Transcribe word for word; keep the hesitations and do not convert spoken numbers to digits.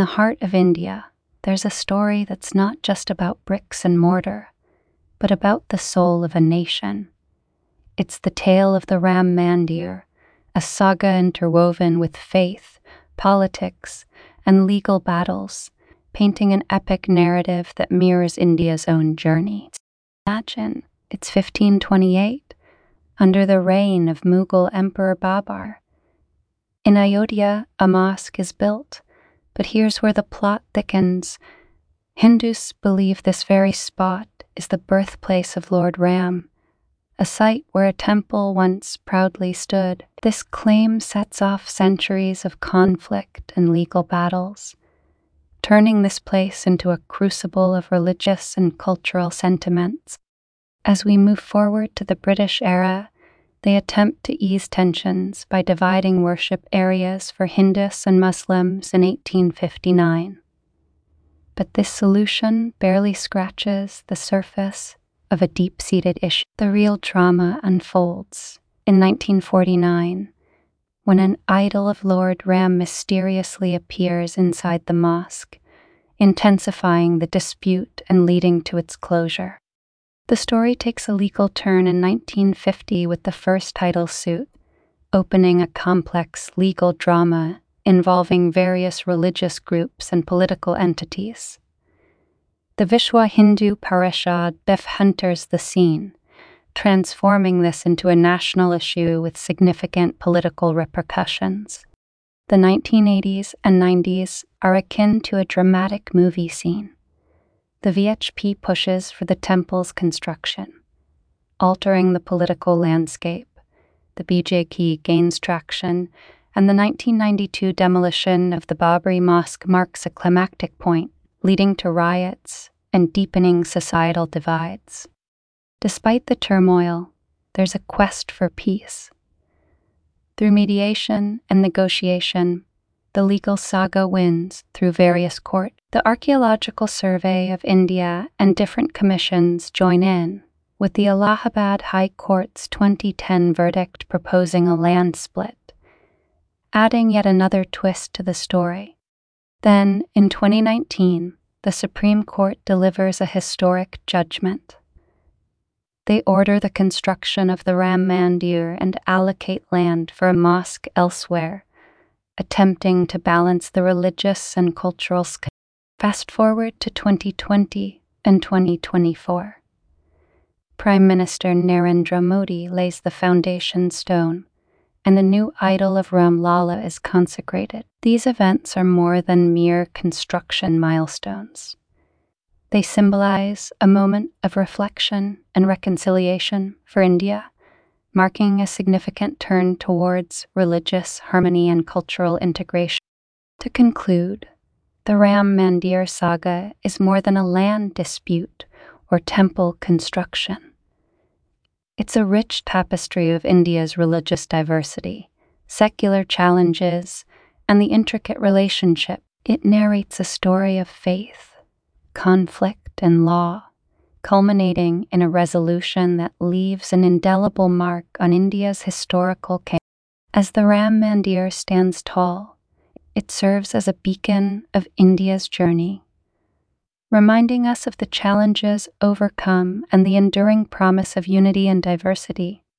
the heart of India, there's a story that's not just about bricks and mortar, but about the soul of a nation. It's the tale of the Ram Mandir, a saga interwoven with faith, politics, and legal battles, painting an epic narrative that mirrors India's own journey. Imagine, it's fifteen twenty-eight, under the reign of Mughal Emperor Babur. In Ayodhya, a mosque is built, but here's where the plot thickens. Hindus believe this very spot is the birthplace of Lord Ram, a site where a temple once proudly stood. This claim sets off centuries of conflict and legal battles, turning this place into a crucible of religious and cultural sentiments. As we move forward to the British era, they attempt to ease tensions by dividing worship areas for Hindus and Muslims in eighteen fifty-nine. But this solution barely scratches the surface of a deep-seated issue. The real drama unfolds in nineteen forty-nine, when an idol of Lord Ram mysteriously appears inside the mosque, intensifying the dispute and leading to its closure. The story takes a legal turn in nineteen fifty with the first title suit, opening a complex legal drama involving various religious groups and political entities. The Vishwa Hindu Parishad enters the scene, transforming this into a national issue with significant political repercussions. The nineteen eighties and nineties are akin to a dramatic movie scene. The V H P pushes for the temple's construction, altering the political landscape. The B J P gains traction, and the nineteen ninety-two demolition of the Babri Mosque marks a climactic point, leading to riots and deepening societal divides. Despite the turmoil, there's a quest for peace. Through mediation and negotiation, the legal saga wins through various courts. The Archaeological Survey of India and different commissions join in, with the Allahabad High Court's twenty ten verdict proposing a land split, adding yet another twist to the story. Then, in twenty nineteen, the Supreme Court delivers a historic judgment. They order the construction of the Ram Mandir and allocate land for a mosque elsewhere, attempting to balance the religious and cultural scale. Fast forward to twenty twenty and twenty twenty-four. Prime Minister Narendra Modi lays the foundation stone, and the new idol of Ram Lalla is consecrated. These events are more than mere construction milestones. They symbolize a moment of reflection and reconciliation for India, marking a significant turn towards religious harmony and cultural integration. To conclude, the Ram Mandir saga is more than a land dispute or temple construction. It's a rich tapestry of India's religious diversity, secular challenges, and the intricate relationship. It narrates a story of faith, conflict, and law, culminating in a resolution that leaves an indelible mark on India's historical canon. As the Ram Mandir stands tall, it serves as a beacon of India's journey, reminding us of the challenges overcome and the enduring promise of unity and diversity.